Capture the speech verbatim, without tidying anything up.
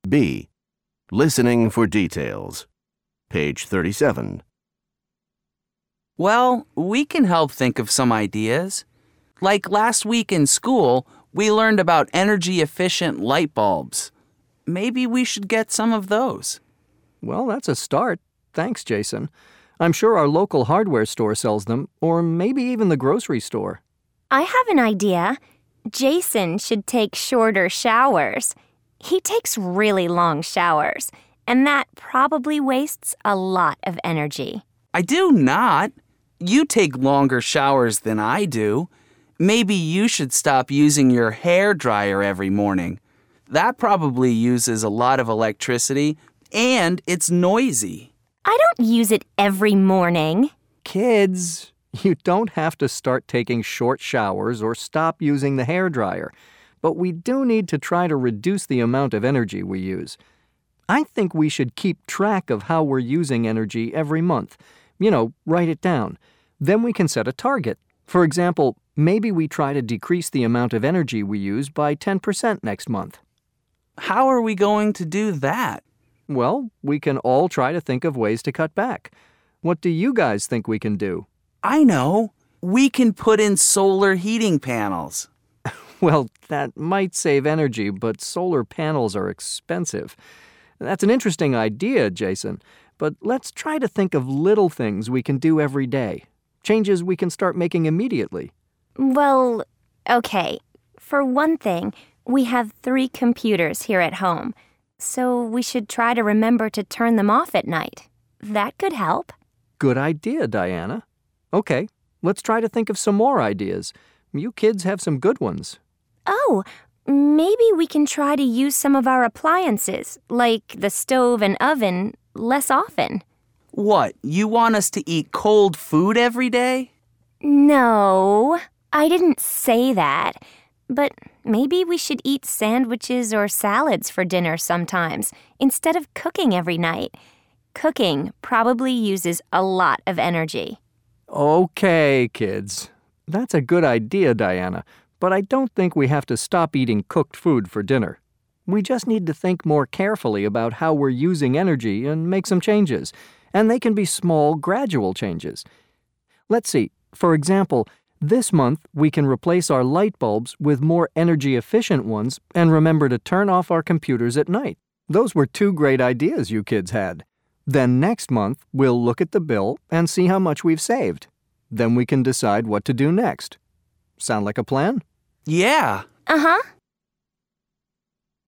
B. Listening for details. Page thirty-seven. Well, we can help think of some ideas. Like last week in school, we learned about energy-efficient light bulbs. Maybe we should get some of those. Well, that's a start. Thanks, Jason. I'm sure our local hardware store sells them, or maybe even the grocery store. I have an idea. Jason should take shorter showers. He takes really long showers, and that probably wastes a lot of energy. I do not. You take longer showers than I do. Maybe you should stop using your hair dryer every morning. That probably uses a lot of electricity, and it's noisy. I don't use it every morning. Kids, you don't have to start taking short showers or stop using the hair dryer, but we do need to try to reduce the amount of energy we use. I think we should keep track of how we're using energy every month. You know, write it down. Then we can set a target. For example, maybe we try to decrease the amount of energy we use by ten percent next month. How are we going to do that? Well, we can all try to think of ways to cut back. What do you guys think we can do? I know. We can put in solar heating panels. Well, that might save energy, but solar panels are expensive. That's an interesting idea, Jason, but let's try to think of little things we can do every day. Changes we can start making immediately. Well, okay. For one thing, we have three computers here at home, so we should try to remember to turn them off at night. That could help. Good idea, Diana. Okay, let's try to think of some more ideas. You kids have some good ones. Oh, maybe we can try to use some of our appliances, like the stove and oven, less often. What, you want us to eat cold food every day? No, I didn't say that. But maybe we should eat sandwiches or salads for dinner sometimes, instead of cooking every night. Cooking probably uses a lot of energy. Okay, kids. That's a good idea, Diana, but I don't think we have to stop eating cooked food for dinner. We just need to think more carefully about how we're using energy and make some changes. And they can be small, gradual changes. Let's see. For example, this month we can replace our light bulbs with more energy-efficient ones and remember to turn off our computers at night. Those were two great ideas you kids had. Then next month we'll look at the bill and see how much we've saved. Then we can decide what to do next. Sound like a plan? Yeah. Uh-huh.